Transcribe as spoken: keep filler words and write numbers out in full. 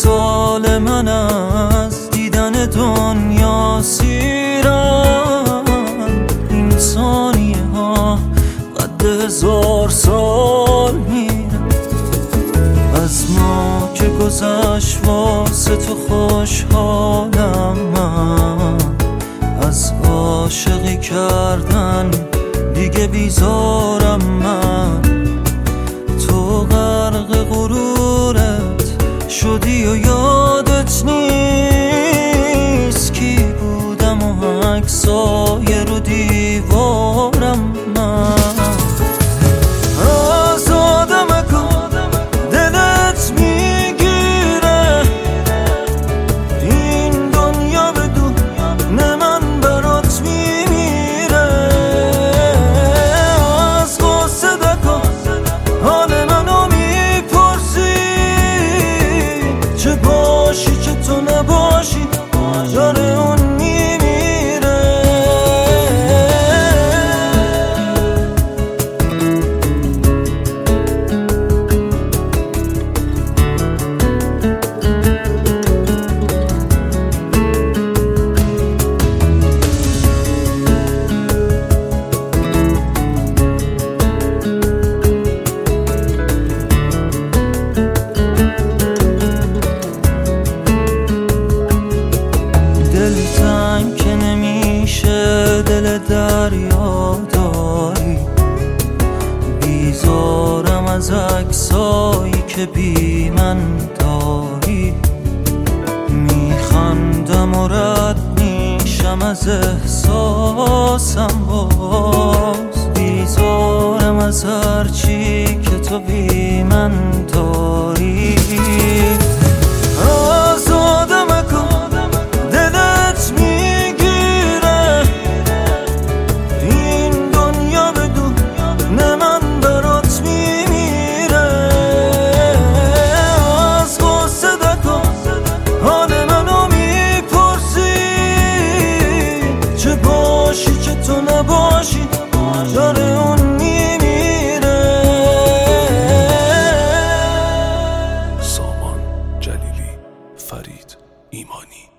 سال من از دیدن دنیا سیرم. این ثانیه ها قد هزار سال میرم. از ما که گذشت واسه تو خوشحالم من. از عاشقی کردن دیگه بیزارم من. تو غرق غرورت شدی و یادت نیست کی بودم و عکسای رو دیوارم من. آزادم کن دلت میگیره این دنیا بدون نه من برات میمیره. از غصه دکن حال منو میپرسی چه باشی چه تو نباشی داره اون میمیره. دل تنگ که نمیشه دل دریا داری. بیزارم از عکسایی که بی من داری. میخندم و رد میشم از احساسم باز. بیزارم از هرچی که تو بی من داری. آزادم کن دلت میگیره این دنیا بدون نه من برات میمیره. از غصه دکن حال منو میپرسی چه باشی چه تو نباشی داره اون میمیره. سامان جلیلی، فرید ایمانی.